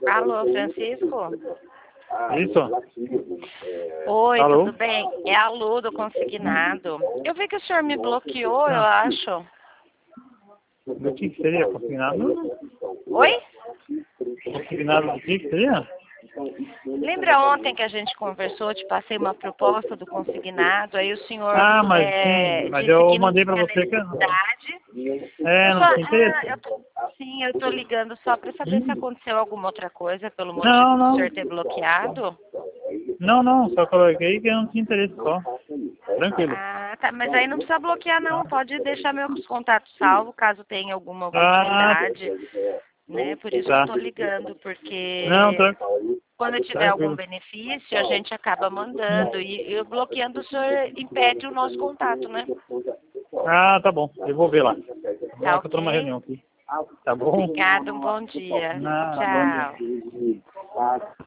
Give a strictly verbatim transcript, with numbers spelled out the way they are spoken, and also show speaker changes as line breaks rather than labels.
Alô, Francisco?
Isso.
Oi,
Alô?
tudo bem? É a Lu do Consignado. Eu vi que o senhor me bloqueou, eu acho.
Do que que seria? Consignado?
Oi?
Consignado do que que seria?
Lembra ontem que a gente conversou, te passei uma proposta do Consignado, aí o senhor
Ah, mas
é,
sim, mas
disse
eu
que não
mandei pra
tinha
você que...
necessidade.
É,
Eu
não
só,
tinha
ah,
interesse.
eu tô, sim, eu tô ligando só para saber se aconteceu alguma outra coisa pelo motivo
Não,
do
não.
senhor ter bloqueado.
Não, não, só coloquei que eu não tinha interesse só. Tranquilo.
Ah, tá, mas aí não precisa bloquear não, pode deixar meus contatos salvos caso tenha alguma
Ah,
oportunidade, né? Por isso que eu
tá.
tô ligando,
Não,
porque
tranquilo.
quando tiver algum
Tranquilo.
benefício, a gente acaba mandando e, e bloqueando o senhor impede o nosso contato, né?
Ah, tá bom. Eu vou ver lá.
Tá
Vou que eu tô numa
ok?
reunião aqui. Tá bom?
Obrigada, um bom dia.
Não, bom
Tchau.
dia.